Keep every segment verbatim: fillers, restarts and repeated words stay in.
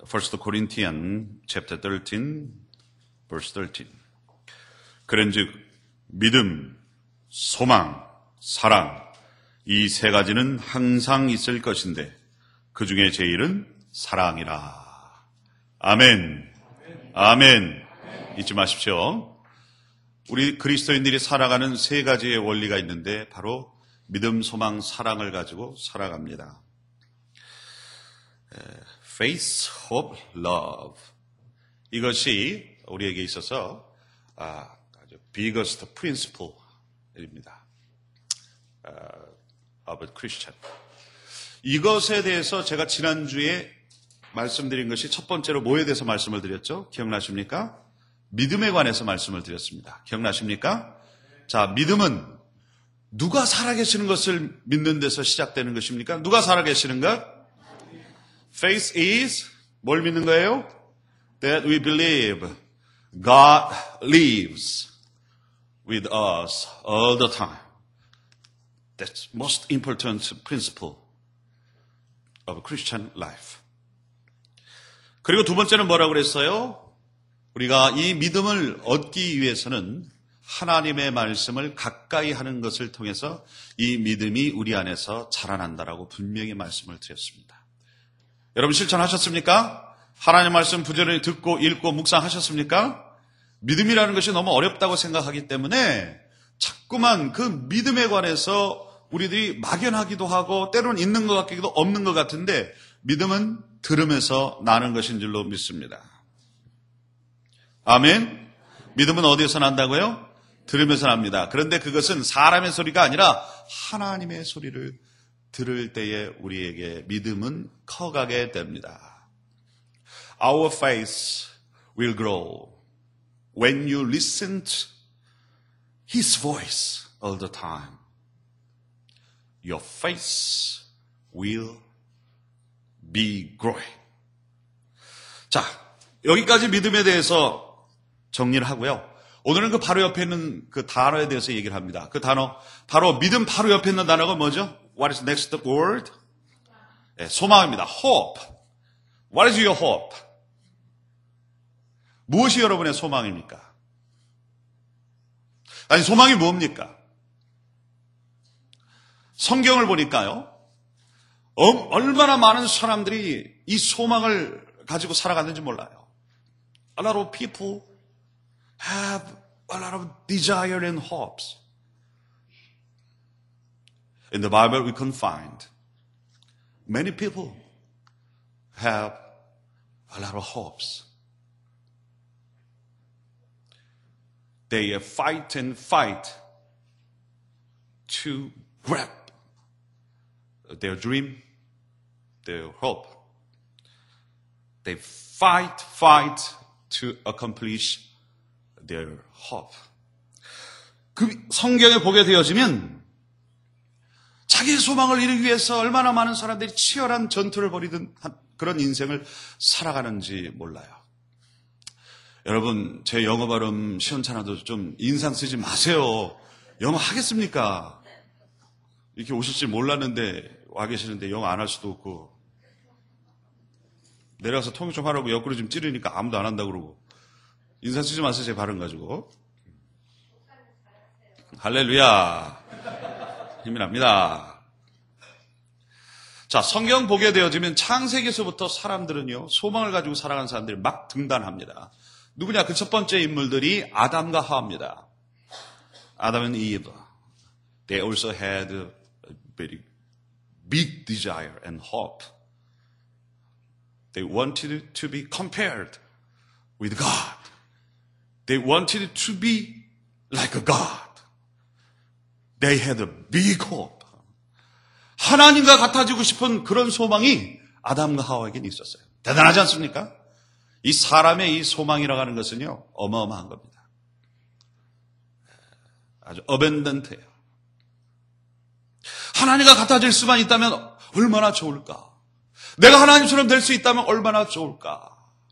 First Corinthians chapter thirteen, verse thirteen. 그런즉 믿음, 소망, 사랑 이 세 가지는 항상 있을 것인데 그 중에 제일은 사랑이라. 아멘. 아멘. 잊지 마십시오. 우리 그리스도인들이 살아가는 세 가지의 원리가 있는데 바로 믿음, 소망, 사랑을 가지고 살아갑니다. Faith, hope, love. 이것이 우리에게 있어서 아주 biggest principle입니다. of a Christian. 이것에 대해서 제가 지난주에 말씀드린 것이 첫 번째로 뭐에 대해서 말씀을 드렸죠? 기억나십니까? 믿음에 관해서 말씀을 드렸습니다. 기억나십니까? 자, 믿음은 누가 살아계시는 것을 믿는 데서 시작되는 것입니까? 누가 살아계시는 것? Faith is 뭘 믿는 거예요? That we believe God lives with us all the time. That's most important principle of Christian life. 그리고 두 번째는 뭐라고 그랬어요? 우리가 이 믿음을 얻기 위해서는 하나님의 말씀을 가까이 하는 것을 통해서 이 믿음이 우리 안에서 자라난다라고 분명히 말씀을 드렸습니다. 여러분 실천하셨습니까? 하나님의 말씀 부지런히 듣고 읽고 묵상하셨습니까? 믿음이라는 것이 너무 어렵다고 생각하기 때문에 자꾸만 그 믿음에 관해서 우리들이 막연하기도 하고 때로는 있는 것 같기도 없는 것 같은데 믿음은 들음에서 나는 것인 줄로 믿습니다. 아멘. 믿음은 어디에서 난다고요? 들으면서 납니다. 그런데 그것은 사람의 소리가 아니라 하나님의 소리를 들을 때에 우리에게 믿음은 커가게 됩니다. Our faith will grow when you listen to His voice all the time. Your faith will be growing. 자, 여기까지 믿음에 대해서 정리를 하고요. 오늘은 그 바로 옆에 있는 그 단어에 대해서 얘기를 합니다. 그 단어, 바로 믿음 바로 옆에 있는 단어가 뭐죠? What is next word? 네, 소망입니다. Hope. What is your hope? 무엇이 여러분의 소망입니까? 아니, 소망이 뭡니까? 성경을 보니까요, 얼마나 많은 사람들이 이 소망을 가지고 살아갔는지 몰라요. A lot of people have a lot of desire and hopes. In the Bible we can find many people have a lot of hopes. They fight and fight to grab their dream, their hope. They fight, fight to accomplish their hope. 그 성경에 보게 되어지면 자기의 소망을 이루기 위해서 얼마나 많은 사람들이 치열한 전투를 벌이던 그런 인생을 살아가는지 몰라요. 여러분, 제 영어 발음 시원찮아도 좀 인상 쓰지 마세요. 영어 하겠습니까? 이렇게 오실 줄 몰랐는데 와 계시는데 영어 안 할 수도 없고 내려가서 통역 좀 하라고 옆구리 좀 찌르니까 아무도 안 한다고 그러고 인상 쓰지 마세요. 제 발음 가지고. 할렐루야. 힘이 납니다. 자, 성경 보게 되어지면 창세기에서부터 사람들은요, 소망을 가지고 살아가는 사람들이 막 등단합니다. 누구냐? 그 첫 번째 인물들이 아담과 하와입니다. 아담 and Eve. They also had a very big desire and hope. They wanted to be compared with God. They wanted to be like a God. They had a big hope. 하나님과 같아지고 싶은 그런 소망이 아담과 하와에게는 있었어요. 대단하지 않습니까? 이 사람의 이 소망이라고 하는 것은요, 어마어마한 겁니다. 아주 어벤던트예요. 하나님과 같아질 수만 있다면 얼마나 좋을까? 내가 하나님처럼 될 수 있다면 얼마나 좋을까?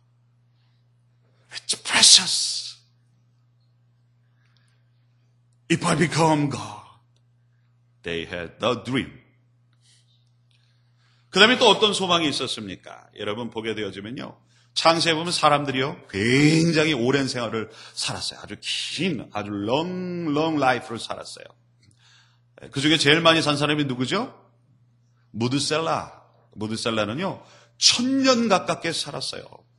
It's precious. If I become God. They had the dream. 그 다음에 또 어떤 소망이 있었습니까? 여러분 보게 되어지면요. 창세에 보면 사람들이요. 굉장히 오랜 생활을 살았어요. 아주 긴, 아주 long, long life를 살았어요. 그 중에 제일 많이 산 사람이 누구죠? 무드셀라. 무드셀라는요. 천년 가깝게 살았어요.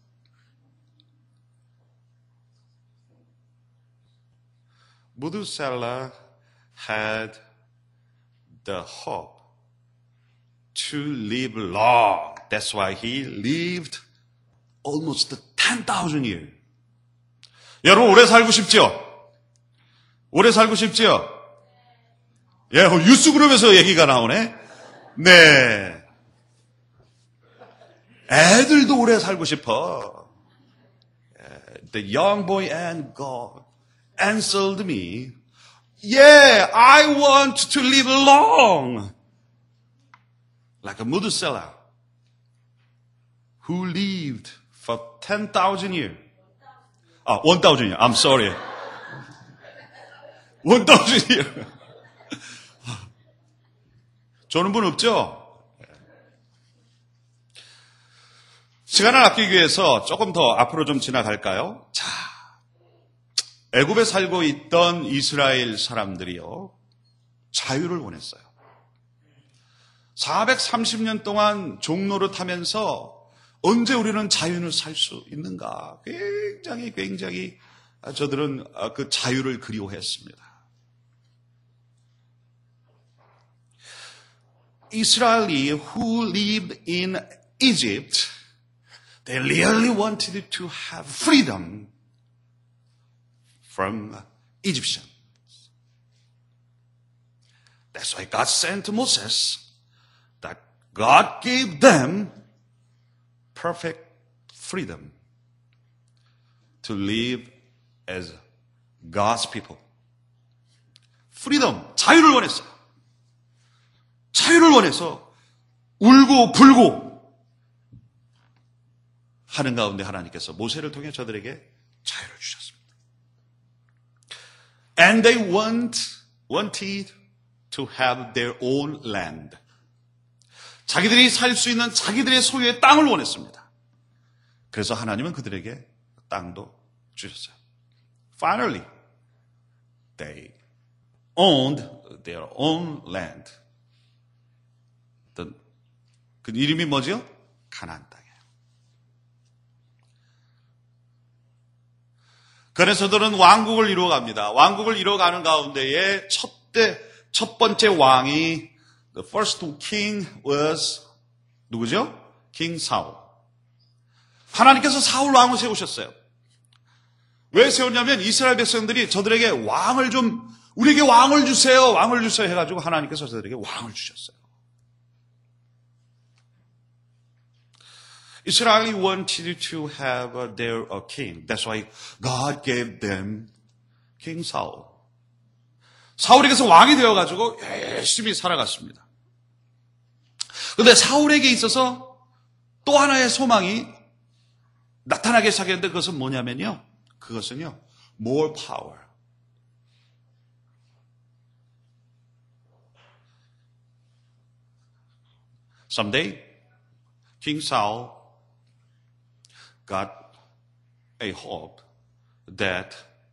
무드셀라 had the hope to live long. That's why he lived almost ten thousand years. 여러분 오래 살고 싶죠? 오래 살고 싶죠? 예, 뉴스그룹에서 얘기가 나오네. 네. 애들도 오래 살고 싶어. The young boy and God answered me. Yeah, I want to live long. Like a Methuselah who lived for ten thousand years. 아, one thousand years. I'm sorry. one thousand years. 저는 분 없죠? 시간을 아끼기 위해서 조금 더 앞으로 좀 지나갈까요? 자, 애굽에 살고 있던 이스라엘 사람들이요. 자유를 원했어요. 사백삼십 년 동안 종노릇하면서 언제 우리는 자유를 살 수 있는가? 굉장히 굉장히 저들은 그 자유를 그리워했습니다. Israeli who lived in Egypt, they really wanted to have freedom from Egyptians. That's why God sent Moses, that God gave them perfect freedom to live as God's people. freedom, 자유를 원했어요. 자유를 원해서 울고 불고 하는 가운데 하나님께서 모세를 통해 저들에게 자유를 주셨습니다. And they want, wanted to have their own land. 자기들이 살 수 있는 자기들의 소유의 땅을 원했습니다. 그래서 하나님은 그들에게 땅도 주셨어요. Finally, they owned their own land. 그 이름이 뭐죠? 가나안 땅이에요. 그래서 저들은 왕국을 이루어갑니다. 왕국을 이루어가는 가운데에 첫, 대, 첫 번째 왕이 The first king was 누구죠? king 사울. 하나님께서 사울 왕을 세우셨어요. 왜 세웠냐면 이스라엘 백성들이 저들에게 왕을 좀 우리에게 왕을 주세요. 왕을 주세요 해가지고 하나님께서 저들에게 왕을 주셨어요. Israel wanted to have their king. That's why God gave them King Saul. 사울에게서 왕이 되어가지고 열심히 살아갔습니다. 그런데 사울에게 있어서 또 하나의 소망이 나타나기 시작했는데 그것은 뭐냐면요. 그것은요. More power. Someday, King Saul got a hope that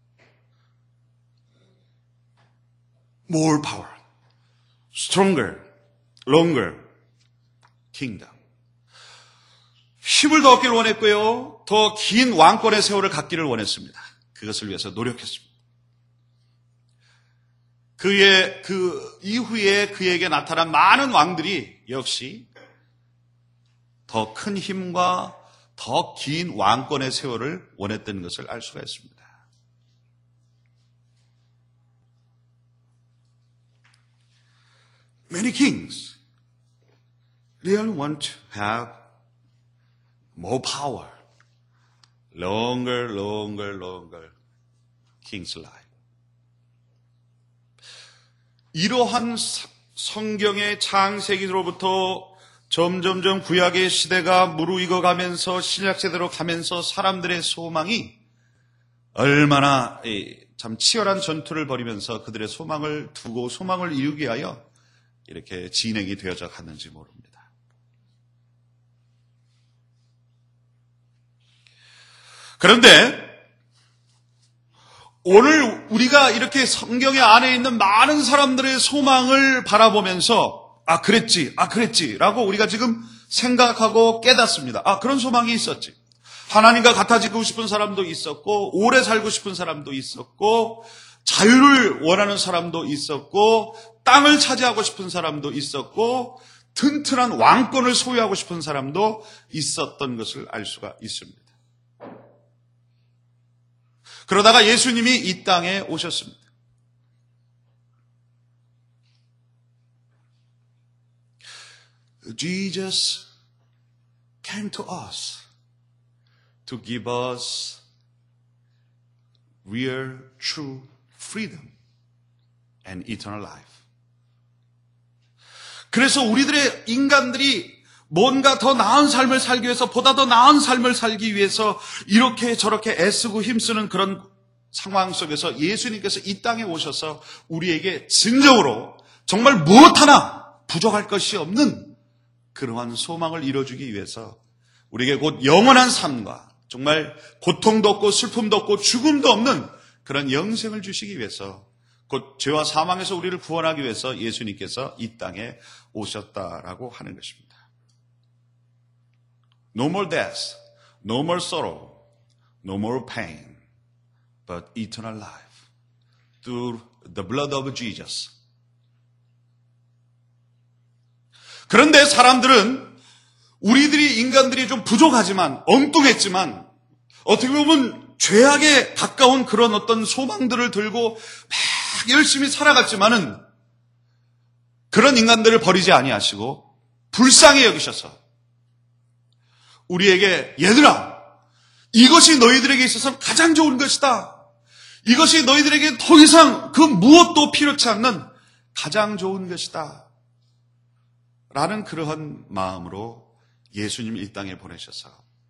more power, stronger, longer kingdom. 힘을 더 얻기를 원했고요. 더 긴 왕권의 세월을 갖기를 원했습니다. 그것을 위해서 노력했습니다. 그의 그 이후에 그에게 나타난 많은 왕들이 역시 더 큰 힘과 더 긴 왕권의 세월을 원했던 것을 알 수가 있습니다. Many kings really want to have more power, longer, longer, longer king's life. 이러한 성경의 창세기로부터 점점점 구약의 시대가 무르익어 가면서 신약 세대로 가면서 사람들의 소망이 얼마나 참 치열한 전투를 벌이면서 그들의 소망을 두고 소망을 이루기 위하여 이렇게 진행이 되어져 갔는지 모릅니다. 그런데 오늘 우리가 이렇게 성경의 안에 있는 많은 사람들의 소망을 바라보면서 아 그랬지, 아 그랬지 라고 우리가 지금 생각하고 깨닫습니다. 아 그런 소망이 있었지. 하나님과 같아지고 싶은 사람도 있었고 오래 살고 싶은 사람도 있었고 자유를 원하는 사람도 있었고 땅을 차지하고 싶은 사람도 있었고 튼튼한 왕권을 소유하고 싶은 사람도 있었던 것을 알 수가 있습니다. 그러다가 예수님이 이 땅에 오셨습니다. Jesus came to us to give us real, true freedom and eternal life. 그래서 우리들의 인간들이 뭔가 더 나은 삶을 살기 위해서, 보다 더 나은 삶을 살기 위해서 이렇게 저렇게 애쓰고 힘쓰는 그런 상황 속에서 예수님께서 이 땅에 오셔서 우리에게 진정으로 정말 무엇 하나 부족할 것이 없는 그러한 소망을 이뤄주기 위해서 우리에게 곧 영원한 삶과 정말 고통도 없고 슬픔도 없고 죽음도 없는 그런 영생을 주시기 위해서, 곧 죄와 사망에서 우리를 구원하기 위해서 예수님께서 이 땅에 오셨다라고 하는 것입니다. No more death, no more sorrow, no more pain, but eternal life through the blood of Jesus. 그런데 사람들은 우리들이 인간들이 좀 부족하지만 엉뚱했지만 어떻게 보면 죄악에 가까운 그런 어떤 소망들을 들고 막 열심히 살아갔지만은 그런 인간들을 버리지 아니하시고 불쌍히 여기셔서 우리에게 얘들아 이것이 너희들에게 있어서 가장 좋은 것이다. 이것이 너희들에게 더 이상 그 무엇도 필요치 않는 가장 좋은 것이다. 라는 그러한 마음으로 예수님 이 땅에 보내셔서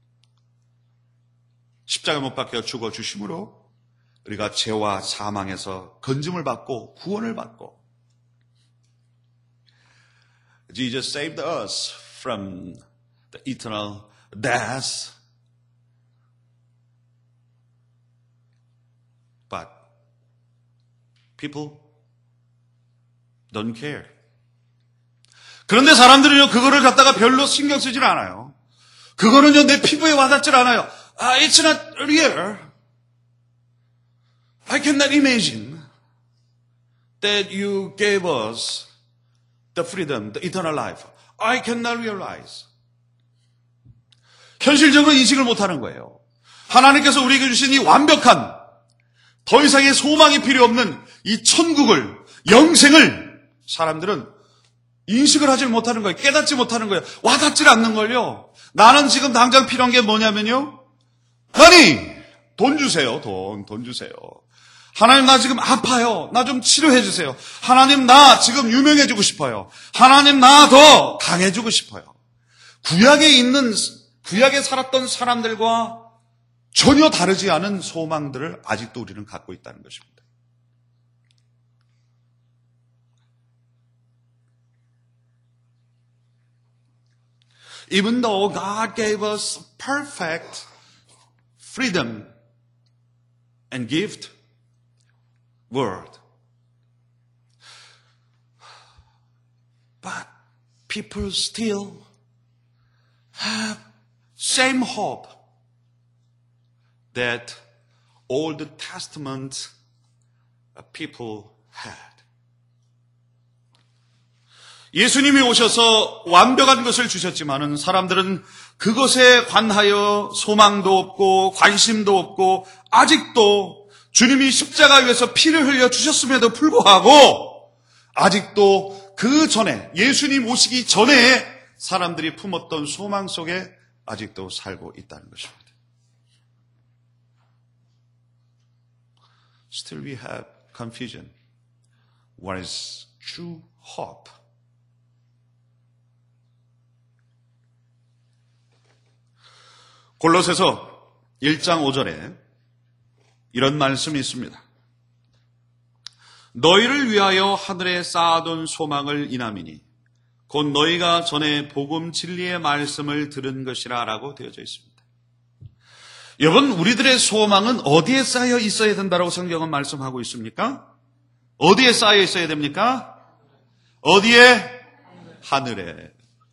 십자가 못 박혀 죽어 주심으로 우리가 죄와 사망에서 건짐을 받고 구원을 받고 Jesus saved us from the eternal death. But people don't care. 그런데 사람들은요, 그거를 갖다가 별로 신경 쓰질 않아요. 그거는요, 내 피부에 와닿질 않아요. 아, it's not real. I cannot imagine that you gave us the freedom, the eternal life. I cannot realize. 현실적으로 인식을 못하는 거예요. 하나님께서 우리에게 주신 이 완벽한, 더 이상의 소망이 필요 없는 이 천국을, 영생을 사람들은 인식을 하지 못하는 거예요. 깨닫지 못하는 거예요. 와닿질 않는 걸요. 나는 지금 당장 필요한 게 뭐냐면요. 아니, 돈 주세요. 돈, 돈 주세요. 하나님 나 지금 아파요. 나 좀 치료해 주세요. 하나님 나 지금 유명해지고 싶어요. 하나님 나 더 강해지고 싶어요. 구약에 있는, 구약에 살았던 사람들과 전혀 다르지 않은 소망들을 아직도 우리는 갖고 있다는 것입니다. Even though God gave us perfect freedom and gift world, but people still have same hope that Old Testament people had. 예수님이 오셔서 완벽한 것을 주셨지만은 사람들은 그것에 관하여 소망도 없고 관심도 없고 아직도 주님이 십자가 위에서 피를 흘려 주셨음에도 불구하고 아직도 그 전에 예수님 오시기 전에 사람들이 품었던 소망 속에 아직도 살고 있다는 것입니다. Still we have confusion. What is true hope? 골로새서 일 장 오 절에 이런 말씀이 있습니다. 너희를 위하여 하늘에 쌓아둔 소망을 인함이니 곧 너희가 전에 복음 진리의 말씀을 들은 것이라 라고 되어져 있습니다. 여러분, 우리들의 소망은 어디에 쌓여 있어야 된다고 성경은 말씀하고 있습니까? 어디에 쌓여 있어야 됩니까? 어디에? 하늘에.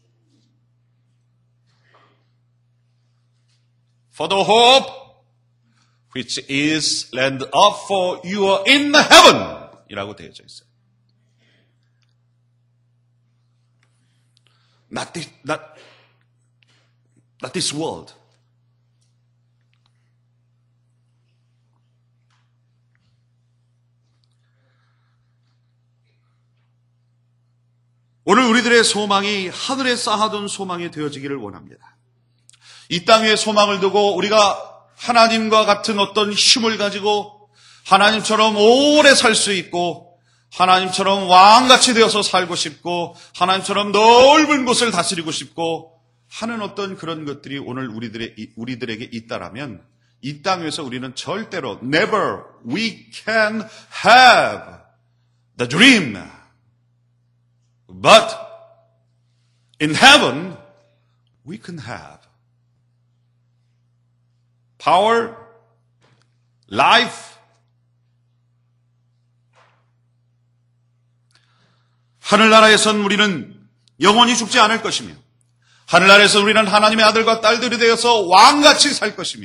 For the hope which is laid up for you in heaven 이라고 되어져 있어요. Not this, not, not this world. 오늘 우리들의 소망이 하늘에 쌓아둔 소망이 되어지기를 원합니다. 이 땅에 소망을 두고 우리가 하나님과 같은 어떤 힘을 가지고 하나님처럼 오래 살 수 있고 하나님처럼 왕같이 되어서 살고 싶고 하나님처럼 넓은 곳을 다스리고 싶고 하는 어떤 그런 것들이 오늘 우리들의, 우리들에게 있다라면 이 땅에서 우리는 절대로 never we can have the dream. But in heaven, we can have power, life, 하늘나라에선 우리는 영원히 죽지 않을 것이며 하늘나라에서 우리는 하나님의 아들과 딸들이 되어서 왕같이 살 것이며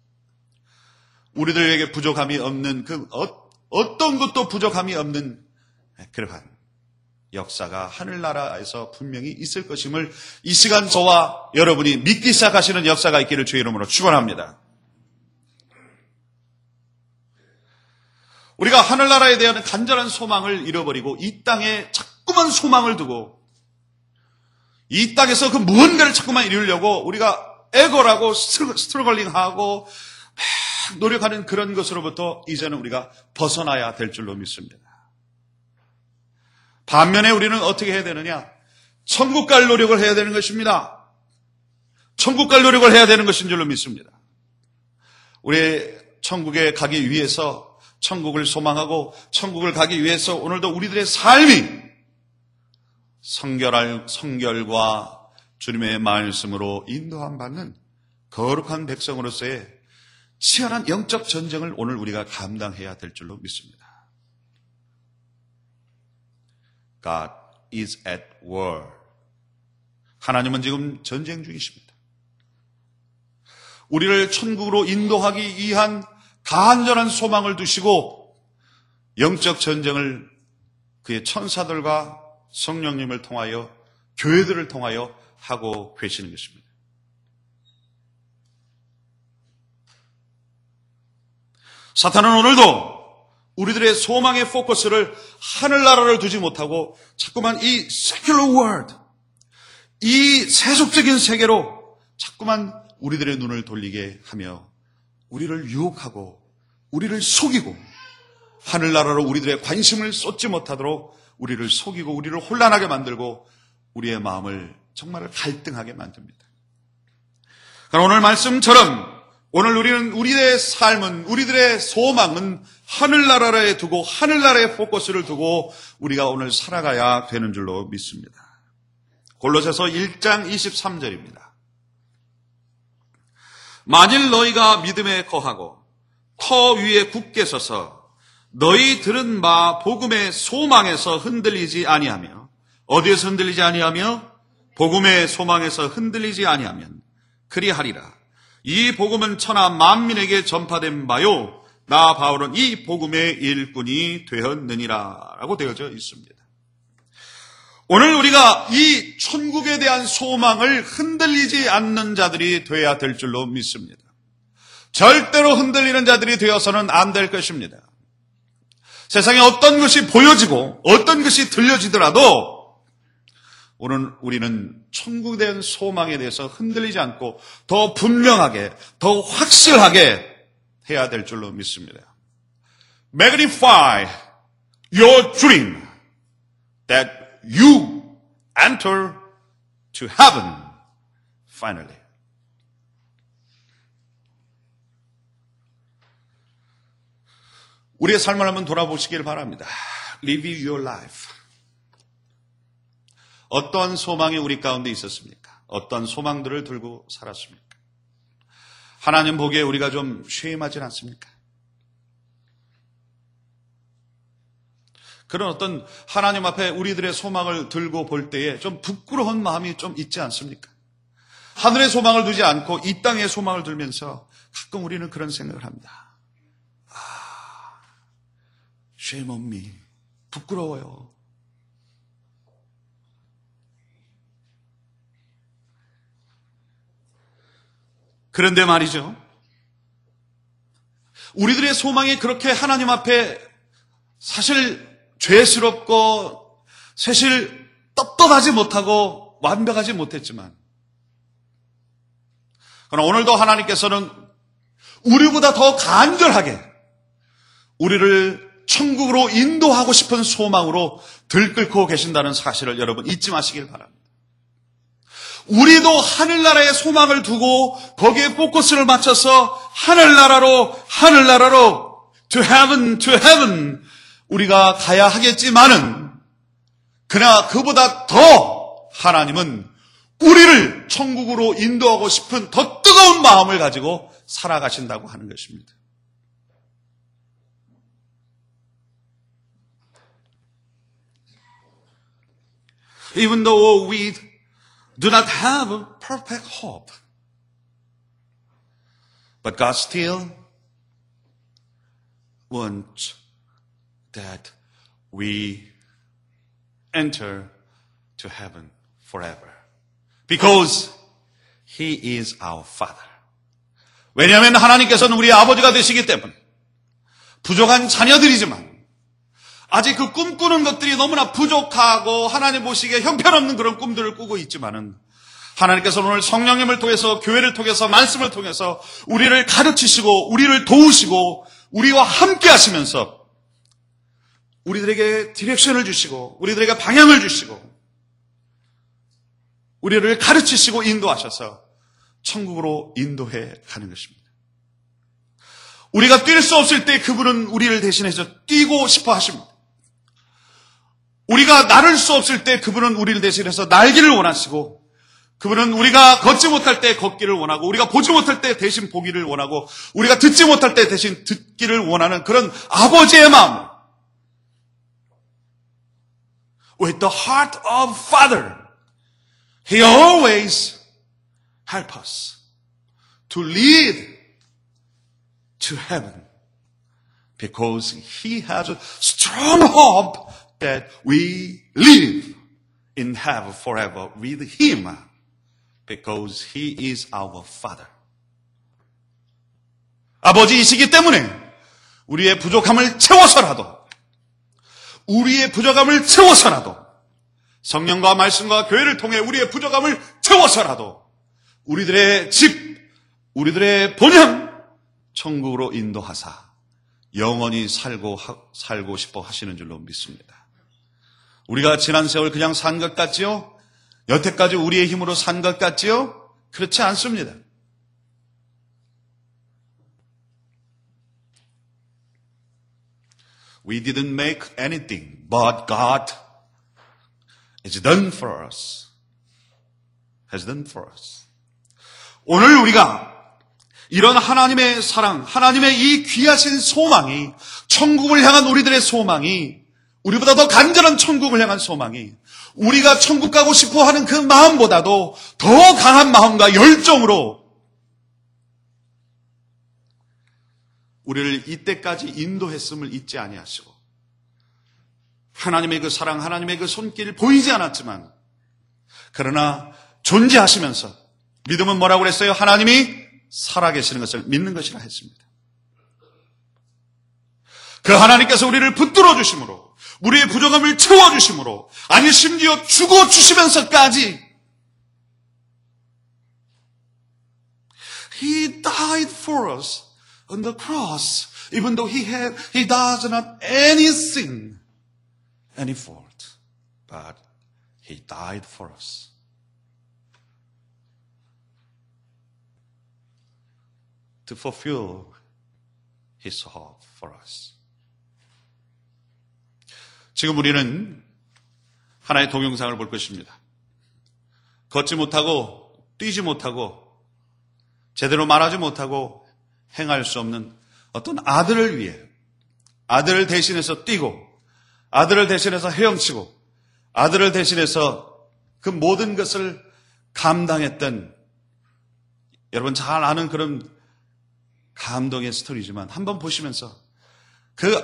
우리들에게 부족함이 없는 그 어, 어떤 것도 부족함이 없는 그러한 역사가 하늘나라에서 분명히 있을 것임을 이 시간 저와 여러분이 믿기 시작하시는 역사가 있기를 주의 이름으로 축원합니다. 우리가 하늘나라에 대한 간절한 소망을 잃어버리고 이 땅에 자꾸만 소망을 두고 이 땅에서 그 무언가를 자꾸만 이루려고 우리가 에고라고 스트러글링하고 노력하는 그런 것으로부터 이제는 우리가 벗어나야 될 줄로 믿습니다. 반면에 우리는 어떻게 해야 되느냐? 천국 갈 노력을 해야 되는 것입니다. 천국 갈 노력을 해야 되는 것인 줄로 믿습니다. 우리 천국에 가기 위해서 천국을 소망하고 천국을 가기 위해서 오늘도 우리들의 삶이 성결할, 성결과 주님의 말씀으로 인도함 받는 거룩한 백성으로서의 치열한 영적 전쟁을 오늘 우리가 감당해야 될 줄로 믿습니다. God is at war. 하나님은 지금 전쟁 중이십니다. 우리를 천국으로 인도하기 위한 간절한 소망을 두시고 영적 전쟁을 그의 천사들과 성령님을 통하여 교회들을 통하여 하고 계시는 것입니다. 사탄은 오늘도 우리들의 소망의 포커스를 하늘나라를 두지 못하고 자꾸만 이 secular world, 이 세속적인 세계로 자꾸만 우리들의 눈을 돌리게 하며 우리를 유혹하고 우리를 속이고 하늘나라로 우리들의 관심을 쏟지 못하도록 우리를 속이고 우리를 혼란하게 만들고 우리의 마음을 정말 갈등하게 만듭니다. 그러나 오늘 말씀처럼 오늘 우리는 우리의 삶은 우리들의 소망은 하늘나라에 두고 하늘나라에 포커스를 두고 우리가 오늘 살아가야 되는 줄로 믿습니다. 골로새서 일 장 이십삼 절입니다. 만일 너희가 믿음에 거하고 터 위에 굳게 서서 너희 들은 바 복음의 소망에서 흔들리지 아니하며 어디에서 흔들리지 아니하며 복음의 소망에서 흔들리지 아니하면 그리하리라. 이 복음은 천하 만민에게 전파된 바요 나 바울은 이 복음의 일꾼이 되었느니라 라고 되어져 있습니다. 오늘 우리가 이 천국에 대한 소망을 흔들리지 않는 자들이 되어야 될 줄로 믿습니다. 절대로 흔들리는 자들이 되어서는 안 될 것입니다. 세상에 어떤 것이 보여지고 어떤 것이 들려지더라도 오늘 우리는 천국에 대한 소망에 대해서 흔들리지 않고 더 분명하게, 더 확실하게 해야 될 줄로 믿습니다. Magnify your dream that you enter to heaven finally. 우리의 삶을 한번 돌아보시길 바랍니다. Live your life. 어떠한 소망이 우리 가운데 있었습니까? 어떠한 소망들을 들고 살았습니까? 하나님 보기에 우리가 좀 쉐임하진 않습니까? 그런 어떤 하나님 앞에 우리들의 소망을 들고 볼 때에 좀 부끄러운 마음이 좀 있지 않습니까? 하늘의 소망을 두지 않고 이 땅의 소망을 들면서 가끔 우리는 그런 생각을 합니다. 아, shame on me. 부끄러워요. 그런데 말이죠. 우리들의 소망이 그렇게 하나님 앞에 사실 죄스럽고 사실 떳떳하지 못하고 완벽하지 못했지만, 그러나 오늘도 하나님께서는 우리보다 더 간절하게 우리를 천국으로 인도하고 싶은 소망으로 들끓고 계신다는 사실을 여러분 잊지 마시길 바랍니다. 우리도 하늘나라의 소망을 두고 거기에 포커스를 맞춰서 하늘나라로 하늘나라로 to heaven, to heaven 우리가 가야 하겠지만은, 그러나 그보다 더 하나님은 우리를 천국으로 인도하고 싶은 더 뜨거운 마음을 가지고 살아가신다고 하는 것입니다. Even though we do not have a perfect hope, but God still wants that we enter to heaven forever. Because He is our Father. 왜냐하면 하나님께서는 우리의 아버지가 되시기 때문에 부족한 자녀들이지만 아직 그 꿈꾸는 것들이 너무나 부족하고 하나님 보시기에 형편없는 그런 꿈들을 꾸고 있지만은 하나님께서 오늘 성령님을 통해서, 교회를 통해서, 말씀을 통해서 우리를 가르치시고 우리를 도우시고 우리와 함께 하시면서 우리들에게 디렉션을 주시고 우리들에게 방향을 주시고 우리를 가르치시고 인도하셔서 천국으로 인도해 가는 것입니다. 우리가 뛸 수 없을 때 그분은 우리를 대신해서 뛰고 싶어 하십니다. 우리가 나를 수 없을 때 그분은 우리를 대신해서 날기를 원하시고, 그분은 우리가 걷지 못할 때 걷기를 원하고, 우리가 보지 못할 때 대신 보기를 원하고, 우리가 듣지 못할 때 대신 듣기를 원하는 그런 아버지의 마음. With the heart of Father, He always helps us to lead to heaven because He has a strong hope that we live in heaven forever with Him because He is our Father. 아버지이시기 때문에 우리의 부족함을 채워서라도 우리의 부족함을 채워서라도 성령과 말씀과 교회를 통해 우리의 부족함을 채워서라도 우리들의 집, 우리들의 본향 천국으로 인도하사 영원히 살고 살고 싶어 하시는 줄로 믿습니다. 우리가 지난 세월 그냥 산 것 같지요? 여태까지 우리의 힘으로 산 것 같지요? 그렇지 않습니다. We didn't make anything, but God has done for us. Has done for us. 오늘 우리가 이런 하나님의 사랑, 하나님의 이 귀하신 소망이, 천국을 향한 우리들의 소망이, 우리보다 더 간절한 천국을 향한 소망이, 우리가 천국 가고 싶어 하는 그 마음보다도 더 강한 마음과 열정으로 우리를 이때까지 인도했음을 잊지 아니하시고, 하나님의 그 사랑, 하나님의 그 손길 보이지 않았지만, 그러나 존재하시면서, 믿음은 뭐라고 그랬어요? 하나님이 살아계시는 것을 믿는 것이라 했습니다. 그 하나님께서 우리를 붙들어 주심으로, 우리의 부족함을 채워주심으로, 아니 심지어 죽어주시면서까지 He died for us on the cross, even though He had, He does not any sin, any fault, but He died for us. To fulfill His hope for us. 지금 우리는 하나의 동영상을 볼 것입니다. 걷지 못하고 뛰지 못하고 제대로 말하지 못하고 행할 수 없는 어떤 아들을 위해 아들을 대신해서 뛰고 아들을 대신해서 헤엄치고 아들을 대신해서 그 모든 것을 감당했던 여러분 잘 아는 그런 감동의 스토리지만 한번 보시면서 그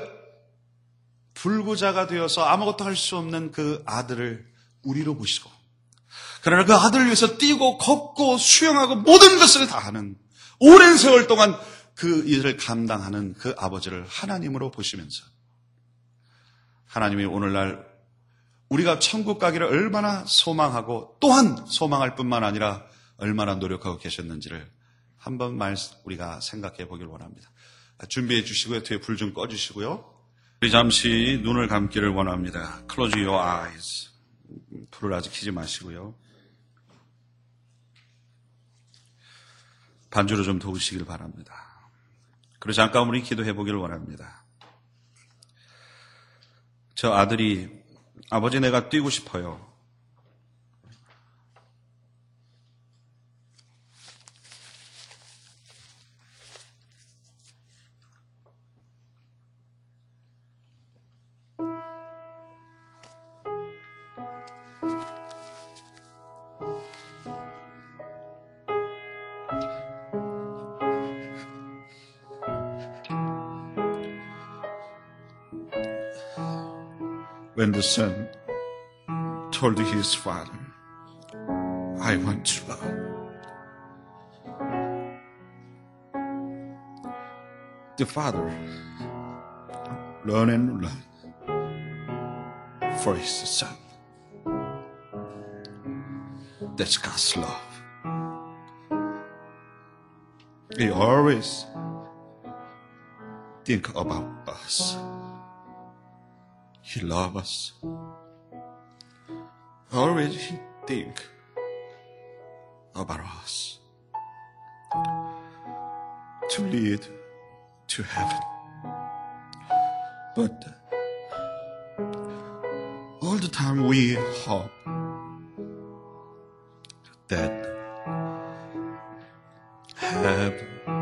불구자가 되어서 아무것도 할 수 없는 그 아들을 우리로 보시고 그러나 그 아들을 위해서 뛰고 걷고 수영하고 모든 것을 다 하는 오랜 세월 동안 그 일을 감당하는 그 아버지를 하나님으로 보시면서 하나님이 오늘날 우리가 천국 가기를 얼마나 소망하고 또한 소망할 뿐만 아니라 얼마나 노력하고 계셨는지를 한번 우리가 생각해 보길 원합니다. 준비해 주시고요. 뒤에 불 좀 꺼주시고요. 우리 잠시 눈을 감기를 원합니다. Close your eyes. 불을 아직 켜지 마시고요. 반주로 좀 도우시길 바랍니다. 그리고 잠깐 우리 기도해 보기를 원합니다. 저 아들이 아버지 내가 뛰고 싶어요. When the son told his father, I want to love. The father learn and learn for his son. That's God's love. He always think about us. He loves us. Always He think about us to lead to heaven. But all the time we hope that have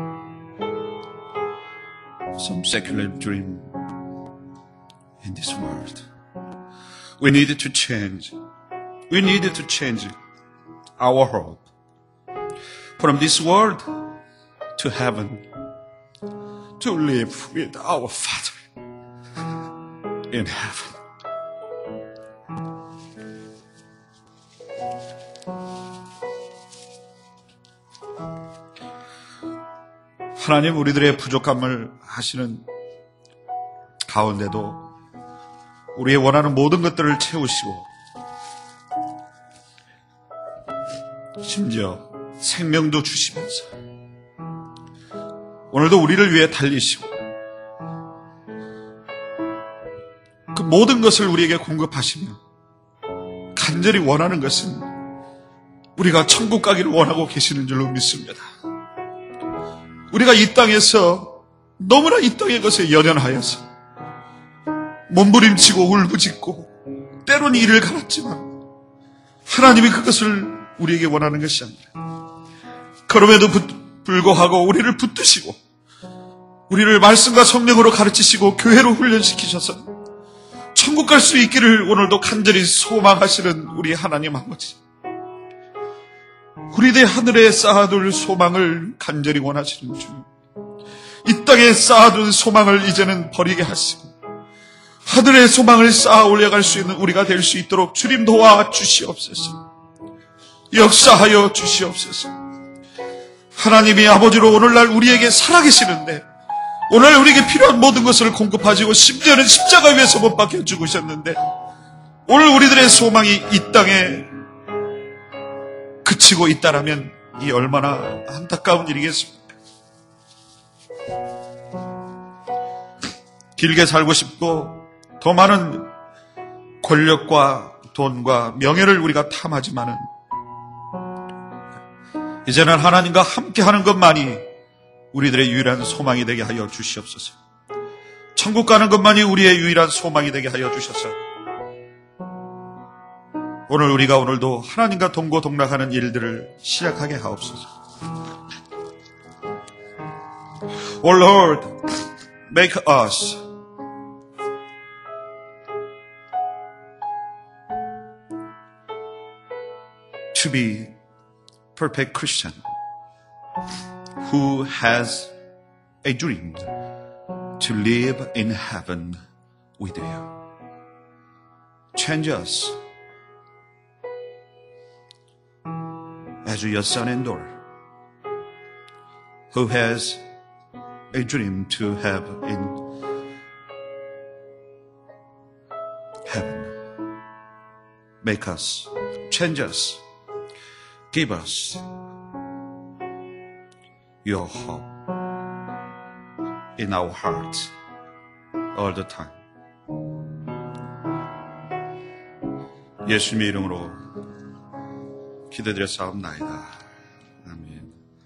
some secular dream in this world. We needed to change. We needed to change our hope from this world to heaven, to live with our Father in heaven. 하나님 우리들의 부족함을 하시는 가운데도 우리의 원하는 모든 것들을 채우시고 심지어 생명도 주시면서 오늘도 우리를 위해 달리시고 그 모든 것을 우리에게 공급하시며 간절히 원하는 것은 우리가 천국 가기를 원하고 계시는 줄로 믿습니다. 우리가 이 땅에서 너무나 이 땅의 것에 연연하여서 몸부림치고 울부짖고 때론 이를 갈았지만 하나님이 그것을 우리에게 원하는 것이 아니라 그럼에도 불구하고 우리를 붙드시고 우리를 말씀과 성령으로 가르치시고 교회로 훈련시키셔서 천국 갈 수 있기를 오늘도 간절히 소망하시는 우리 하나님 아버지, 우리들 하늘에 쌓아둘 소망을 간절히 원하시는 주님, 이 땅에 쌓아둔 소망을 이제는 버리게 하시고 하늘의 소망을 쌓아 올려갈 수 있는 우리가 될 수 있도록 주님 도와 주시옵소서. 역사하여 주시옵소서. 하나님이 아버지로 오늘날 우리에게 살아계시는데 오늘 우리에게 필요한 모든 것을 공급하시고 심지어는 십자가 위에서 못 박혀 죽으셨는데 오늘 우리들의 소망이 이 땅에 그치고 있다라면 이 얼마나 안타까운 일이겠습니까? 길게 살고 싶고 더 많은 권력과 돈과 명예를 우리가 탐하지만은 이제는 하나님과 함께하는 것만이 우리들의 유일한 소망이 되게 하여 주시옵소서. 천국 가는 것만이 우리의 유일한 소망이 되게 하여 주셔서 오늘 우리가 오늘도 하나님과 동고동락하는 일들을 시작하게 하옵소서. O Lord, make us to be perfect Christian who has a dream to live in heaven with you. Change us as your son and daughter who has a dream to have in heaven. Make us, change us, give us your hope in our hearts all the time. 예수님의 이름으로 기도드려 사옵나이다.